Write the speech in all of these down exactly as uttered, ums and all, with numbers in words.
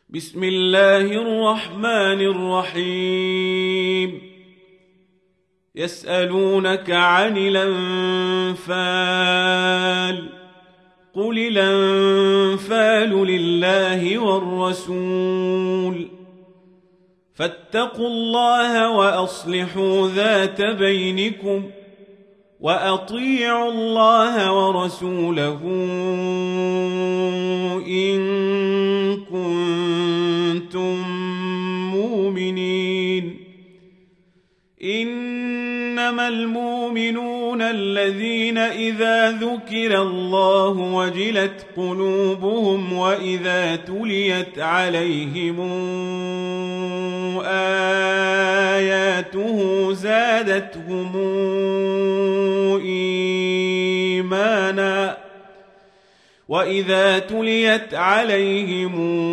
بسم الله الرحمن الرحيم يسألونك عن الأنفال قل الأنفال لله والرسول فاتقوا الله وأصلحوا ذات بينكم وأطيعوا الله ورسوله إن كنتم مؤمنين إنما المؤمنون الذين إذا ذكر الله وجلت قلوبهم وإذا تليت عليهم آياته زادتهم إيمانا وإذا تليت عليهم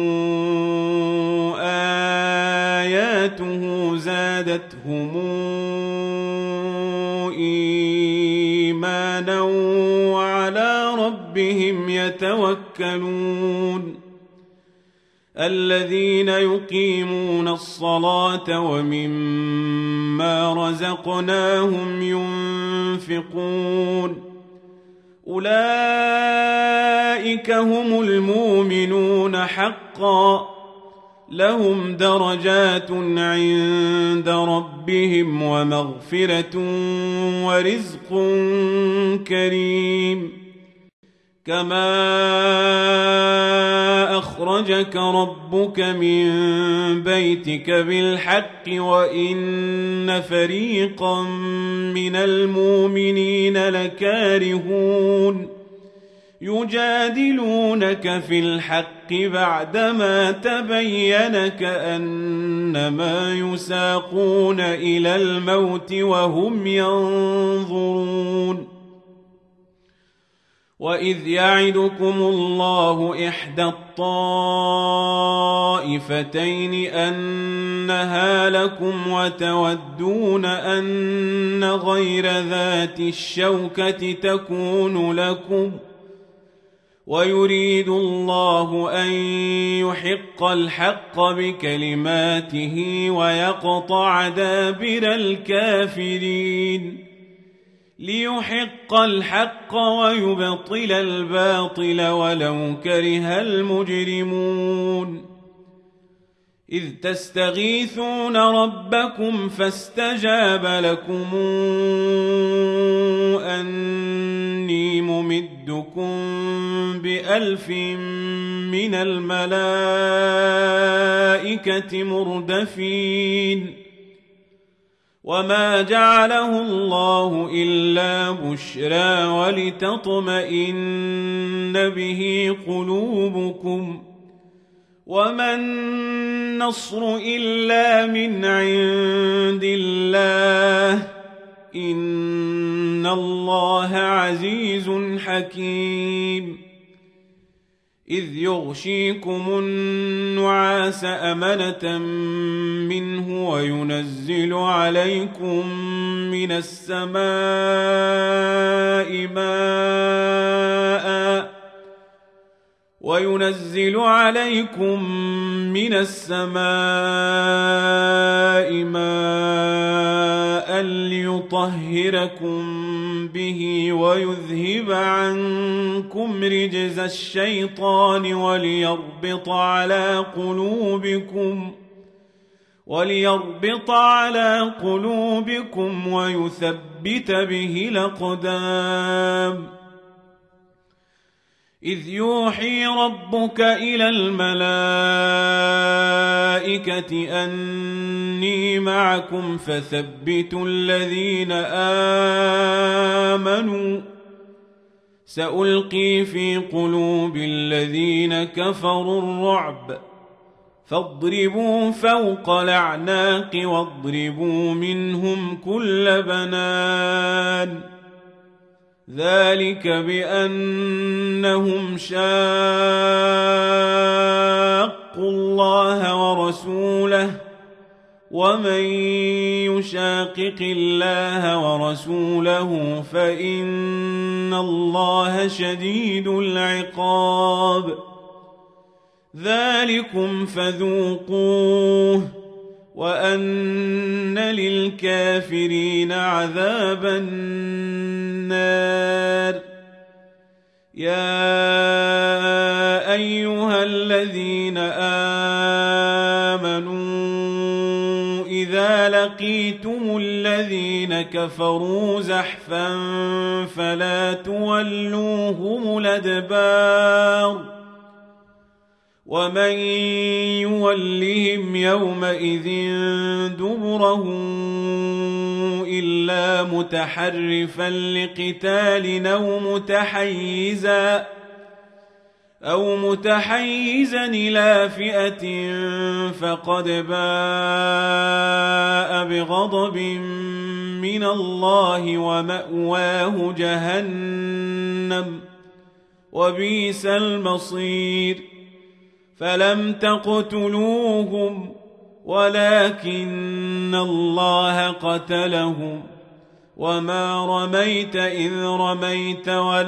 آياته زادتهم إيمانا وعلى ربهم يتوكلون الذين يقيمون الصلاة ومما رزقناهم ينفقون أولئك هم المؤمنون حقا لهم درجات عند ربهم ومغفرة ورزق كريم كما أخرجك ربك من بيتك بالحق وإن فريقا من المؤمنين لكارهون يجادلونك في الحق بعدما تبين كأنما يساقون إلى الموت وهم ينظرون وإذ يعدكم الله إحدى الطائفتين أنها لكم وتودون أن غير ذات الشوكة تكون لكم ويريد الله أن يحق الحق بكلماته ويقطع دابر الكافرين ليحق الحق ويبطل الباطل ولو كره المجرمون إذ تستغيثون ربكم فاستجاب لكم أني ممدكم بألف من الملائكة مردفين وما جعله الله إلا بشرى ولتطمئن به قلوبكم وما النصر إلا من عند الله إن الله عزيز حكيم إذ يغشيكم النعاس أمنة منه وينزل عليكم من السماء ماء وينزل عليكم من السماء ماء ليطهركم به ويذهب عنكم رجز الشيطان وليربط على قلوبكم وليربط على قلوبكم ويثبت به الأقدام إذ يوحي ربك إلى الملائكة أني معكم فثبتوا الذين آمنوا سألقي في قلوب الذين كفروا الرعب فاضربوا فوق الأعناق واضربوا منهم كل بنان ذلك بأنهم شاقوا الله ورسوله ومن يشاقق الله ورسوله فإن الله شديد العقاب ذلكم فذوقوه وأن للكافرين عذاب النار. يا أيها الذين آمنوا إذا لقيتم الذين كفروا زحفا فلا تولوهم الأدبار ومن يولهم يومئذ دبره إلا متحرفا لقتال أو متحيزا أو متحيزا إلى فئة فقد باء بغضب من الله ومأواه جهنم وبئس المصير. فلم تقتلوهم ولكن الله قتلهم وما رميت إذ رميت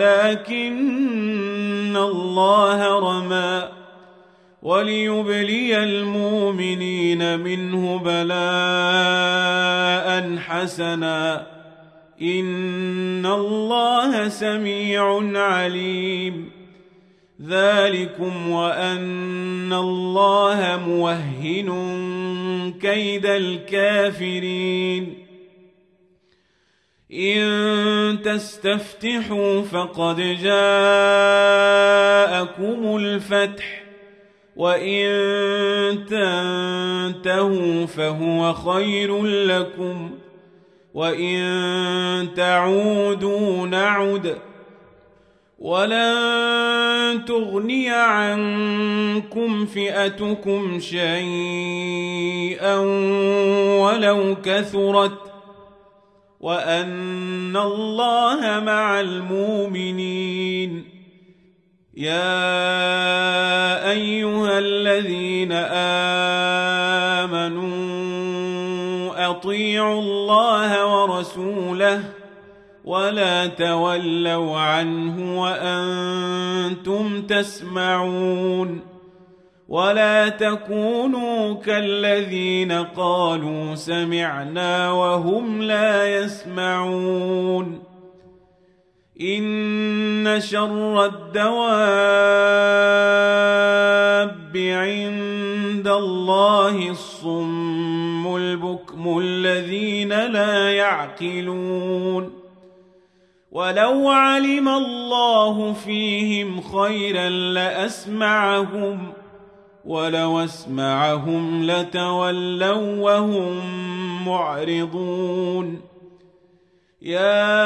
ولكن الله رمى وليبلي المؤمنين منه بلاء حسنا إن الله سميع عليم. ذلكم وأن الله موهن كيد الكافرين. إن تستفتحوا فقد جاءكم الفتح وإن تنتهوا فهو خير لكم وإن تعودوا نعد ولن تغني عنكم فئتكم شيئا ولو كثرت وأن الله مع المؤمنين. يا أيها الذين آمنوا أطيعوا الله ورسوله ولا تولوا عنه وأنتم تسمعون ولا تكونوا كالذين قالوا سمعنا وهم لا يسمعون. إن شر الدواب عند الله الصم البكم الذين لا يعقلون. ولو علم الله فيهم خيرا لأسمعهم ولو أسمعهم لتولوا وهم معرضون. يا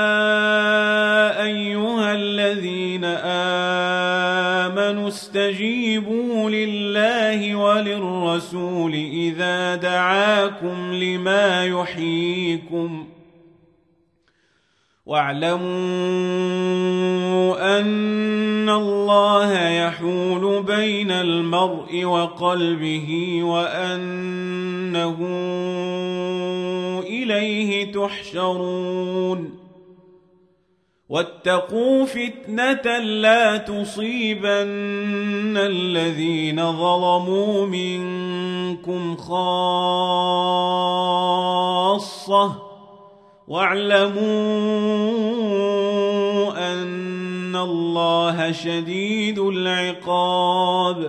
أيها الذين آمنوا استجيبوا لله وللرسول إذا دعاكم لما يحييكم واعلموا أن الله يحول بين المرء وقلبه وأنه إليه تحشرون. واتقوا فتنة لا تصيبن الذين ظلموا منكم خاصة واعلموا أن الله شديد العقاب.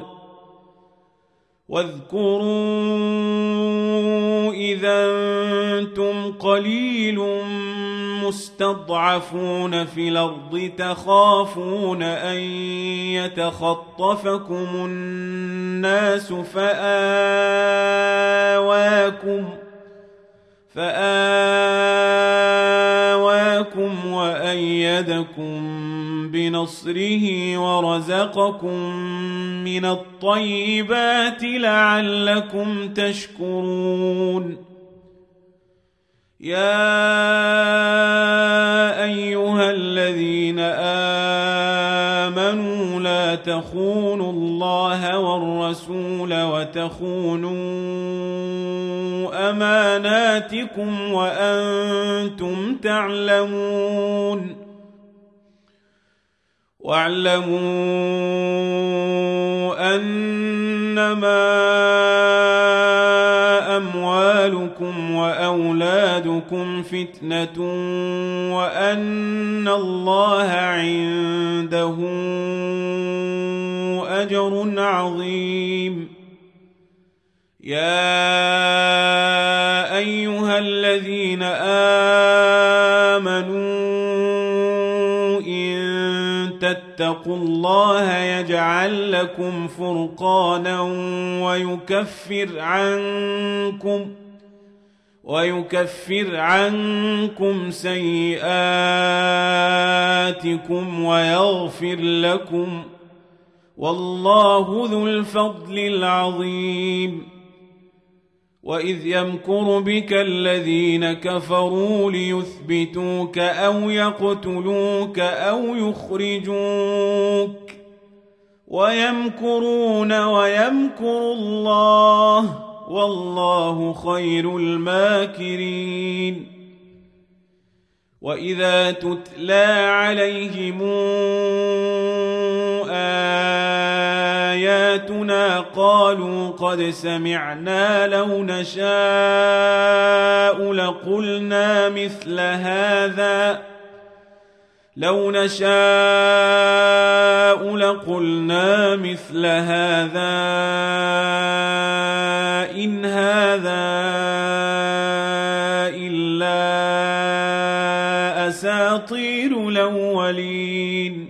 واذكروا إذا أنتم قليل مستضعفون في الأرض تخافون أن يتخطفكم الناس فآواكم فآواكم وأيدكم بنصره ورزقكم من الطيبات لعلكم تشكرون. يا أيها الذين آمنوا لا تخونوا الله والرسول وتخونوا أماناتكم وأنتم تعلمون. واعلموا أنما أموالكم وأولادكم فتنة وأن الله عنده أجر عظيم. يا أيها الذين آمنوا اتقوا الله يجعل لكم فرقانا ويكفر عنكم ويكفر عنكم سيئاتكم ويغفر لكم والله ذو الفضل العظيم. وإذ يمكر بك الذين كفروا ليثبتوك أو يقتلوك أو يخرجوك ويمكرون ويمكر الله والله خير الماكرين. وإذا تتلى عليهم آياتنا قالوا قد سمعنا لو نشاء لقلنا مثل هذا لو نشاء لقلنا مثل هذا إن هذا إلا أساطير الأولين.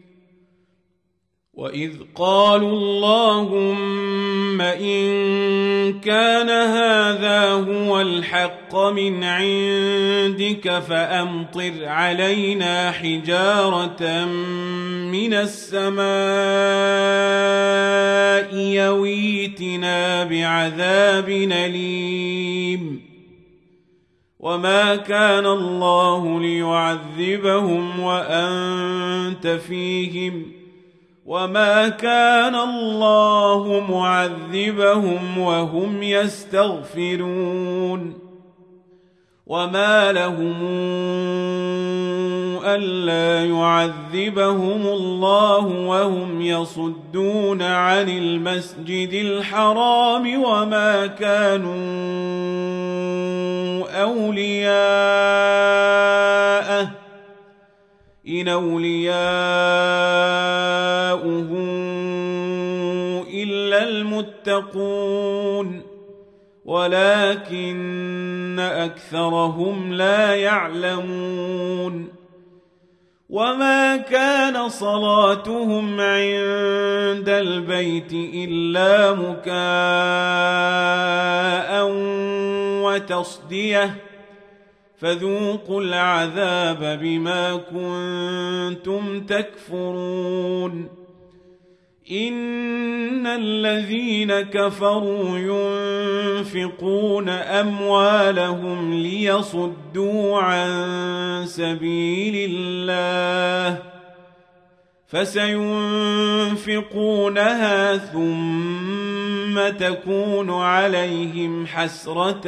وإذ قالوا اللهم إن كان هذا هو الحق من عندك فأمطر علينا حجارة من السماء يويتنا بعذاب أليم. وما كان الله ليعذبهم وأنت فيهم وما كان الله معذبهم وهم يستغفرون. وما لهم ألا يعذبهم الله وهم يصدون عن المسجد الحرام وما كانوا أولياءه إن أولياؤه إلا المتقون ولكن أكثرهم لا يعلمون. وما كان صلاتهم عند البيت إلا مكاء وتصدية فذوقوا العذاب بما كنتم تكفرون. إن الذين كفروا ينفقون أموالهم ليصدوا عن سبيل الله فسينفقونها ثم تكون عليهم حسرة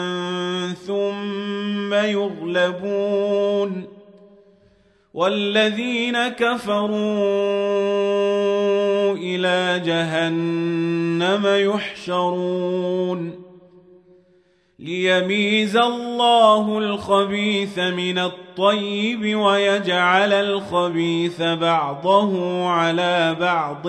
ثم يغلبون والذين كفروا إلى جهنم يحشرون. ليميز الله الخبيث من الطيب ويجعل الخبيث بعضه على بعض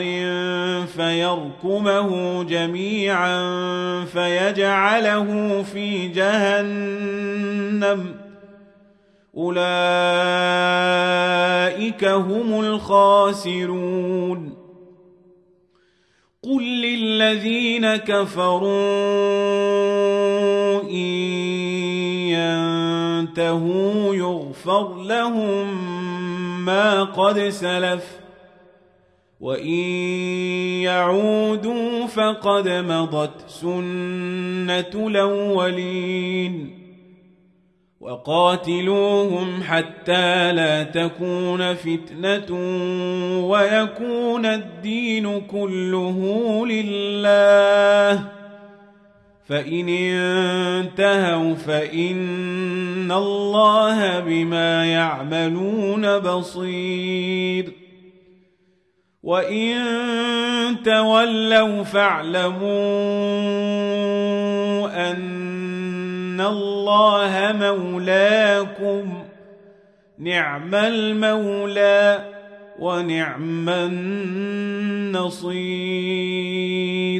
فيركمه جميعا فيجعله في جهنم أولئك هم الخاسرون. قل للذين كفروا إن ينتهوا يغفر لهم ما قد سلف وإن يعودوا فقد مضت سنة الأولين. وقاتلوهم حتى لا تكون فتنة ويكون الدين كله لله فإن انتهوا فإن الله بما يعملون بصير. وإن تولوا فاعلموا أن الله مولاكم نعم المولى ونعم النصير.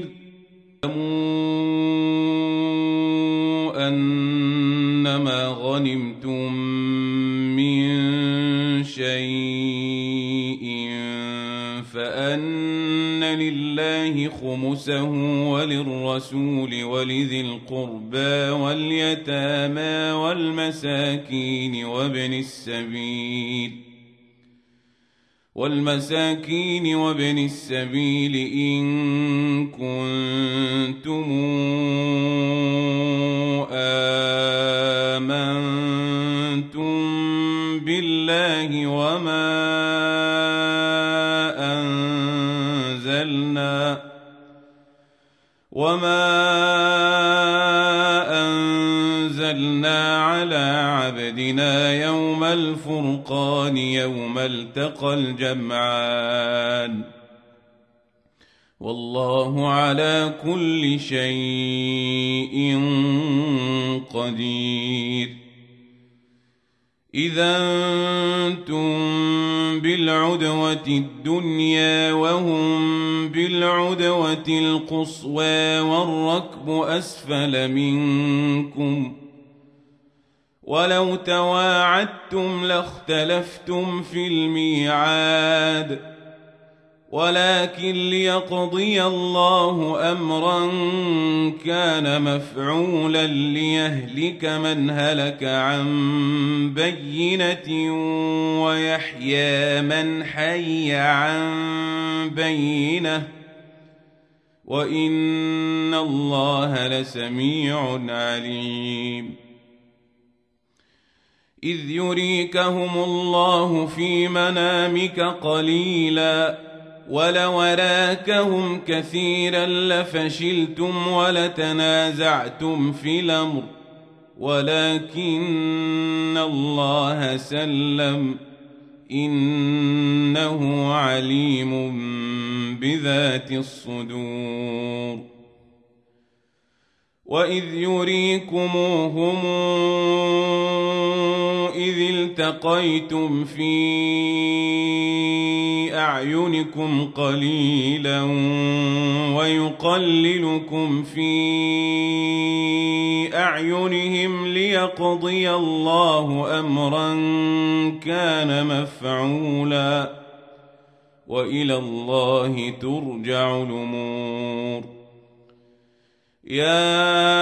أنما غنمتم من شيء فأن لله خمسه وللرسول ولذي القربى واليتامى والمساكين وابن السبيل والمساكين وابن السبيل إن كنتم آمنتم بالله وما أنزلنا وما أنزلنا على عبدنا يوم الفرقان يوم التقى الجمعان والله على كل شيء قدير. إذا أنتم بالعدوة الدنيا وهم بالعدوة القصوى والركب أسفل منكم ولو تواعدتم لاختلفتم في الميعاد ولكن ليقضي الله أمرا كان مفعولا ليهلك من هلك عن بينة ويحيى من حي عن بينة وإن الله لسميع عليم. إذ يريكهم الله في منامك قليلا ولو أراكهم كثيرا لفشلتم ولتنازعتم في الأمر ولكن الله سلم إنه عليم بذات الصدور. وإذ يريكموهم إذ التقيتم في أعينكم قليلا ويقللكم في أعينهم ليقضي الله أمرا كان مفعولا وإلى الله ترجع الأمور. يا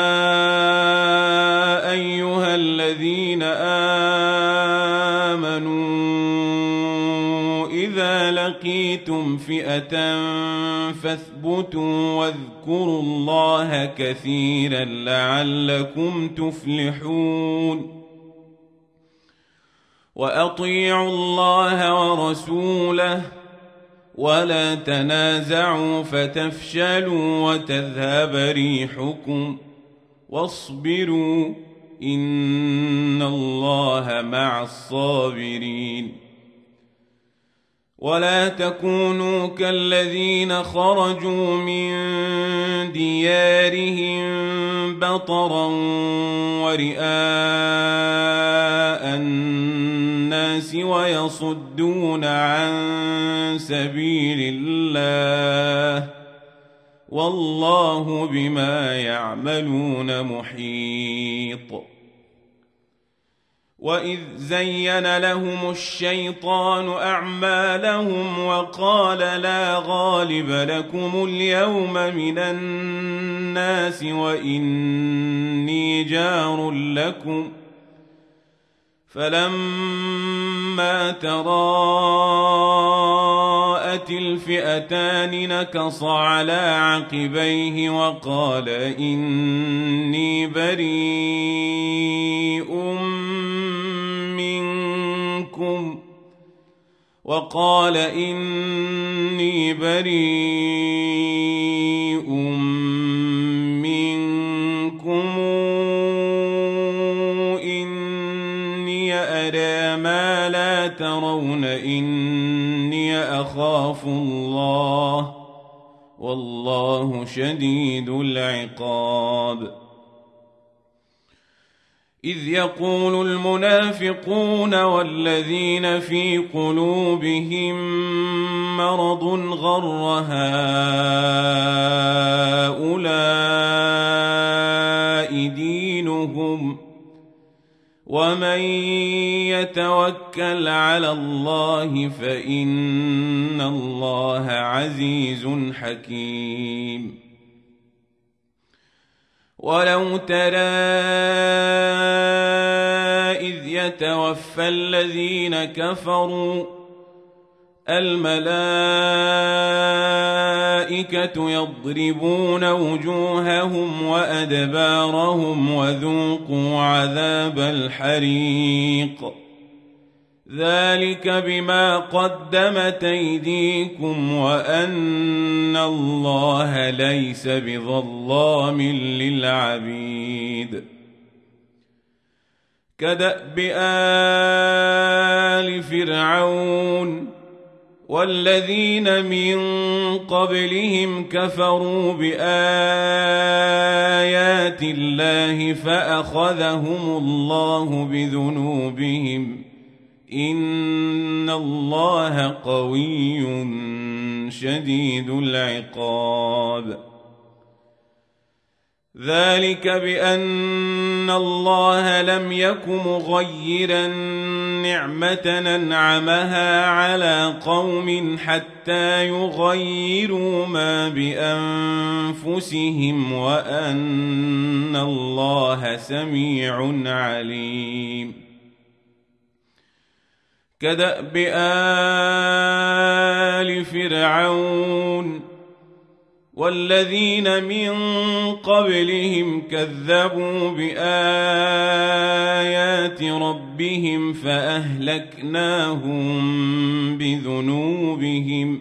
أيها الذين آمنوا إذا لقيتم فئة فاثبتوا واذكروا الله كثيرا لعلكم تفلحون. وأطيعوا الله ورسوله ولا تنازعوا فتفشلوا وتذهب ريحكم واصبروا إن الله مع الصابرين. ولا تكونوا كالذين خرجوا من ديارهم بطرا ورئاء الناس ويصدون عن سبيل الله والله بما يعملون محيط. وإذ زين لهم الشيطان أعمالهم وقال لا غالب لكم اليوم من الناس وإني جار لكم فلما تراءت الفئتان نكص على عقبيه وقال إني بريء منكم وقال إني بريء منكم إني أرى ما لا ترون إني أخاف الله والله شديد العقاب. إذ يقول المنافقون والذين في قلوبهم مرض غر هؤلاء دينهم ومن يتوكل على الله فإن الله عزيز حكيم. ولو ترى إذ يتوفى الذين كفروا الملائكة يضربون وجوههم وأدبارهم وذوقوا عذاب الحريق ذلك بما قدمت أيديكم وأن الله ليس بظلام للعبيد. كدأب آل فرعون والذين من قبلهم كفروا بآيات الله فأخذهم الله بذنوبهم إن الله قوي شديد العقاب. ذلك بأن الله لم يك مغيرا نعمة أنعمها على قوم حتى يغيروا ما بأنفسهم وأن الله سميع عليم. كدأب آل فرعون والذين من قبلهم كذبوا بآيات ربهم فأهلكناهم بذنوبهم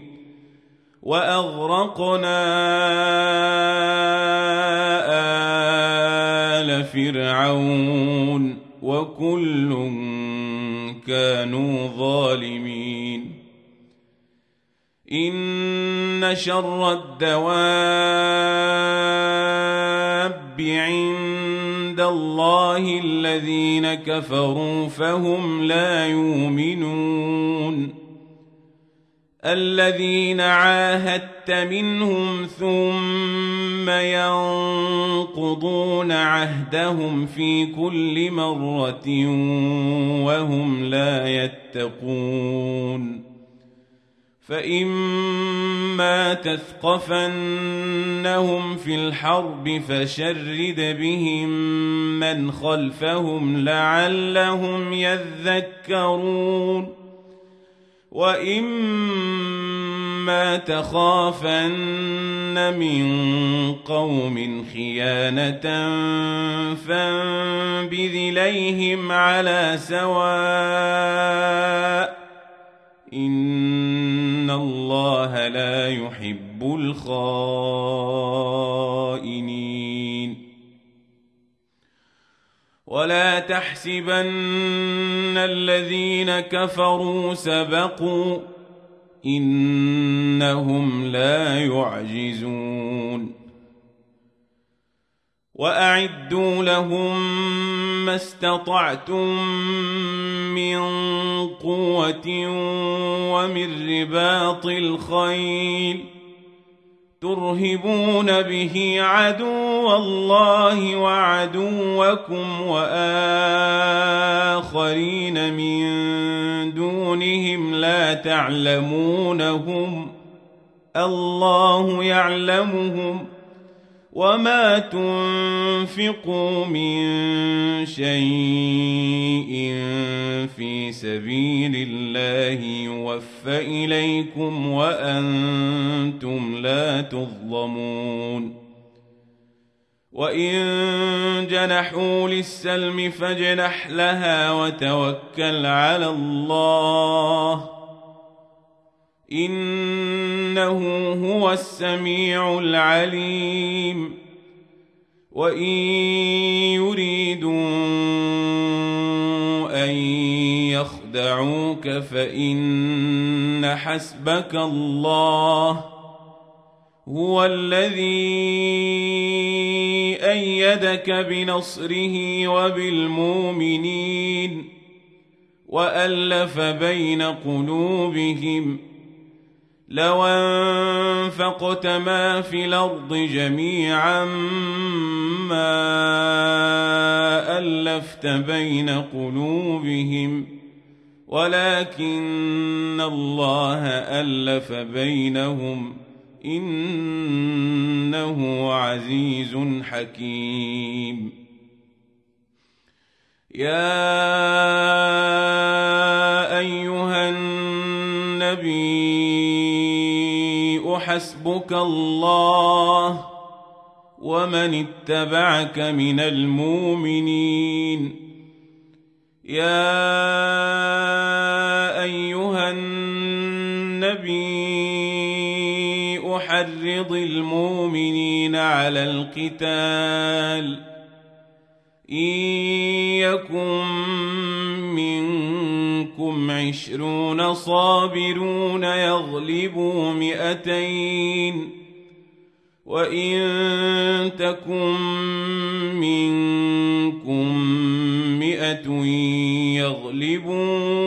وأغرقنا آل فرعون وكل كانوا ظالمين. إن شر الدواب عند الله الذين كفروا فهم لا يؤمنون. الذين عاهدت منهم ثم ينقضون عهدهم في كل مرة وهم لا يتقون. فإما تثقفنهم في الحرب فشرد بهم من خلفهم لعلهم يذكرون. وإما تخافن من قوم خيانة فانبذ إليهم على سواء إن الله لا يحب الخائنين. ولا تحسبن الذين كفروا سبقوا إنهم لا يعجزون. وأعدوا لهم ما استطعتم من قوة ومن رباط الخيل ترهبون به عدو الله وعدوكم وآخرين من دونهم لا تعلمونهم الله يعلمهم وما تنفقوا من شيء في سبيل الله يوفى إليكم وأنتم لا تظلمون. وإن جنحوا للسلم فاجنح لها وتوكل على الله إنه هو السميع العليم. وإن يريدوا أن يخدعوك فإن حسبك الله هو الذي أيدك بنصره وبالمؤمنين وألف بين قلوبهم لو أنفقت ما في الأرض جميعا ما ألفت بين قلوبهم ولكن الله ألف بينهم إنه عزيز حكيم. يا أيها النبي حسبك الله ومن اتبعك من المؤمنين. يا أيها النبي حرض المؤمنين على القتال إن يكن منكم عشرون صابرون يغلبوا مئتين وإن تكن منكم مئة يغلبوا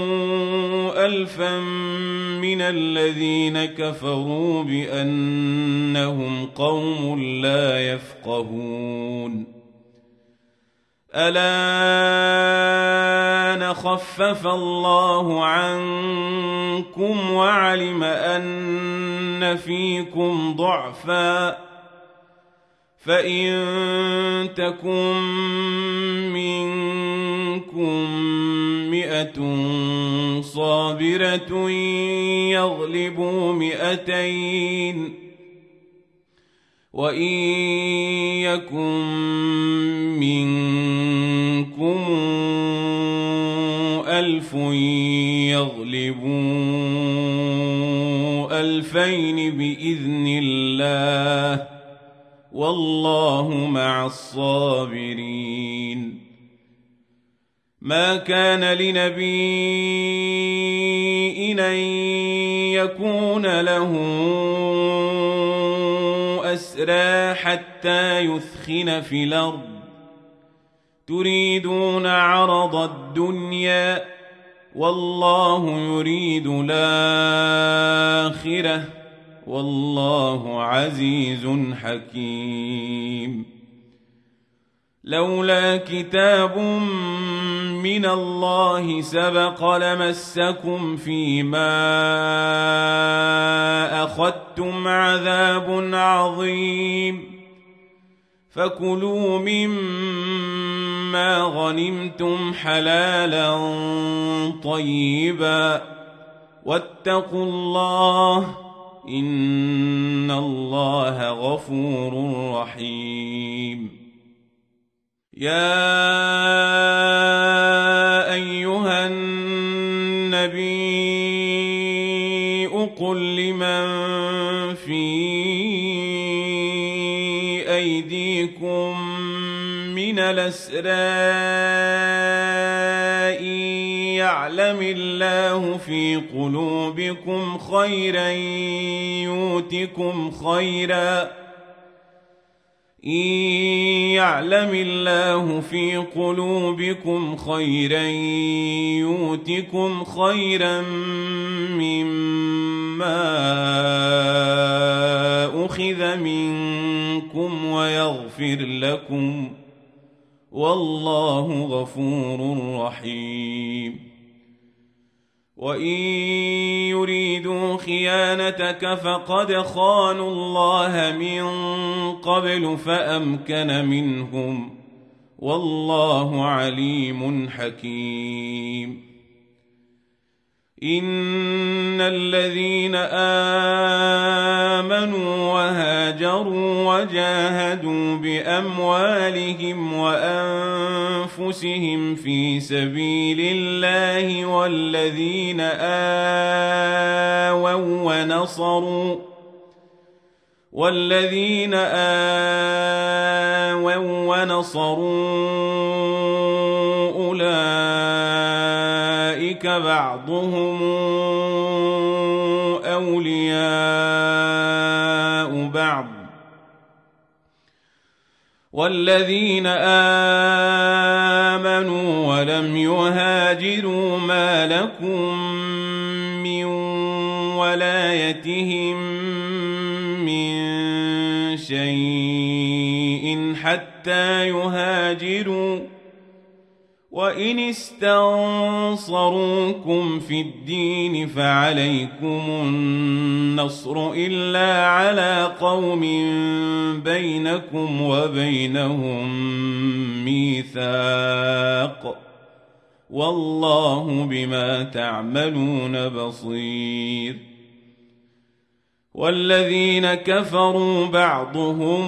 ألفا من الذين كفروا بأنهم قوم لا يفقهون. الآن خفف الله عنكم وعلم أن فيكم ضعفا فإن تكن منكم مئة صابرة يغلبوا مئتين وإن يكن منكم ألف يغلبوا ألفين بإذن الله والله مع الصابرين. ما كان لنبي أن يكون له أسرى حتى يثخن في الأرض تريدون عرض الدنيا والله يريد الآخرة والله عزيز حكيم. لولا كتاب من الله سبق لمسكم فيما أخذتم عذاب عظيم فكلوا مما غنمتم حلالا طيبا واتقوا الله إن الله غفور رحيم. يا أيها النبي قل لمن في أيديكم من الأسرى يعلم الله في قلوبكم خيرا يؤتكم خيرا إن يعلم الله في قلوبكم خيرا يؤتكم خيرا مما أخذ منكم ويغفر لكم والله غفور رحيم. وإن يريدوا خيانتك فقد خانوا الله من قبل فأمكن منهم والله عليم حكيم. إن الذين آمنوا وهاجروا وجاهدوا بأموالهم وأنفسهم في سبيل الله والذين آووا ونصروا والذين آووا ونصروا أولئك بعضهم أولياء والذين آمنوا ولم يهاجروا ما لكم من ولايتهم من شيء حتى يهاجروا وإن استنصروكم في الدين فعليكم النصر إلا على قوم بينكم وبينهم ميثاق والله بما تعملون بصير. والذين كفروا بعضهم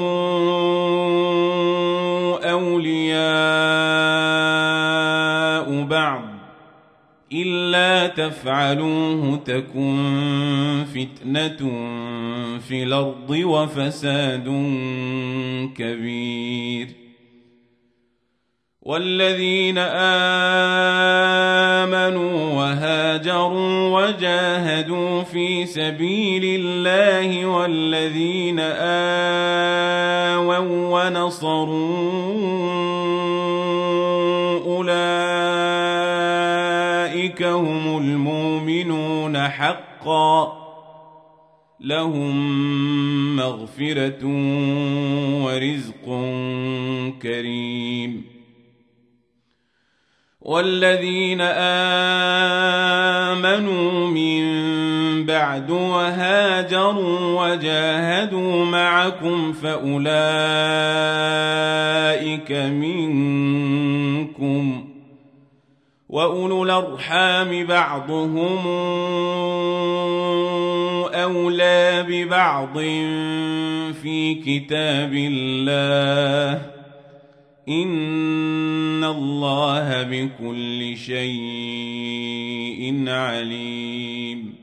أولياء بعض إلا تفعلوه تكن فتنة في الأرض وفساد كبير. والذين آمنوا وهاجروا وجاهدوا في سبيل الله والذين آووا ونصروا أولئك هم المؤمنون حقا لهم مغفرة ورزق كريم. والذين آمنوا من بعد وهاجروا وجاهدوا معكم فأولئك منكم وأولو الأرحام بعضهم أولى ببعض في كتاب الله إن الله بكل شيء عليم.